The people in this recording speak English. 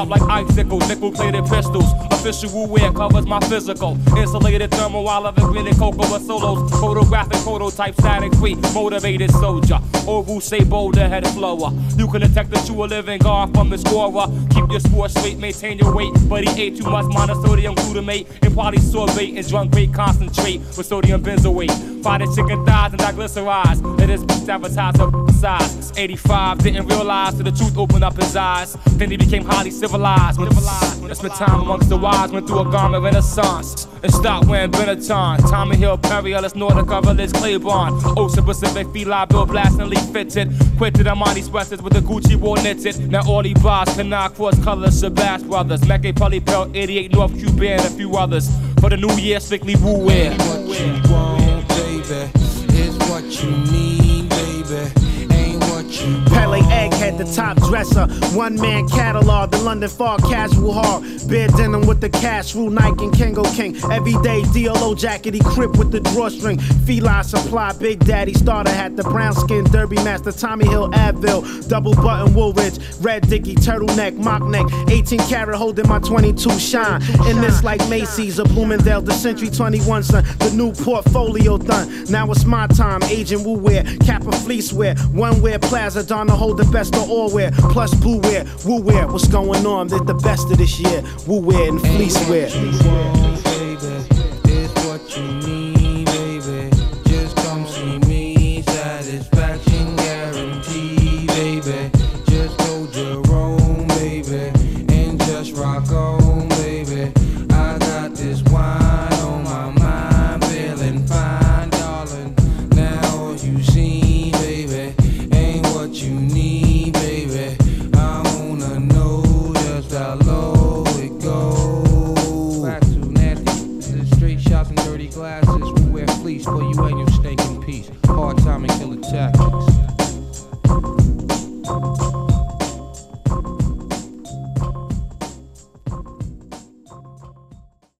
sharp like icicles, nickel-plated pistols. Official Wu wear covers my physical. Insulated thermal while I've been cocoa with solos. Photographic prototype, static free, motivated soldier. Oval say boulder head flower. You can detect that you a living guard from the scorer. Keep your sports straight, maintain your weight. But he ate too much monosodium glutamate and polysorbate and drunk great concentrate with sodium benzoate. Fried chicken thighs and diglycerides. It is advertised of size. 85 didn't realize till the truth opened up his eyes. Then he became highly civilized. When I spent time amongst the wise, went through a garment renaissance and stopped wearing Benetton. Tommy Hill, Perry Ellis, Nordica, Village, Claiborne. Ocean Pacific, Feli, Bill blastingly fitted. Quitted Armani sweaters with the Gucci war knitted. Now all these bars cannot cross colors. Shabazz Brothers, Mecca, Polly Pell, 88 North Cuban, and a few others. For the new year, strictly Wu wear. What you want, baby, is what you need, baby. Pele Egghead, the top dresser. One man catalog, the London Fog casual hard. Beer denim with the cash rule, Nike and Kango King. Everyday DLO jacket, he crip with the drawstring. Feline supply, Big Daddy starter hat. The brown skin derby master, Tommy Hill Advil. Double button Woolridge, red dicky, turtleneck, mock neck. 18 karat holding my 22 shine. In this like Macy's or Bloomingdale, the Century 21 son. The new portfolio done. Now it's my time, Agent Wu wear, Kappa fleece wear, one wear Plaza Donna hold the best of all wear, plus blue wear, Wu wear. What's going on? They're the best of this year. Wu wear and fleece wear. It's what you need, baby. Just come see me. Satisfaction guaranteed, baby. Just go Jerome, baby, and just rock on, baby. I got this wine on my mind, feeling fine, darling. Now all you see, baby, ain't what you need, baby. I wanna know just how low it goes. Back too nasty. Straight shots and dirty glasses. We wear fleece for you and your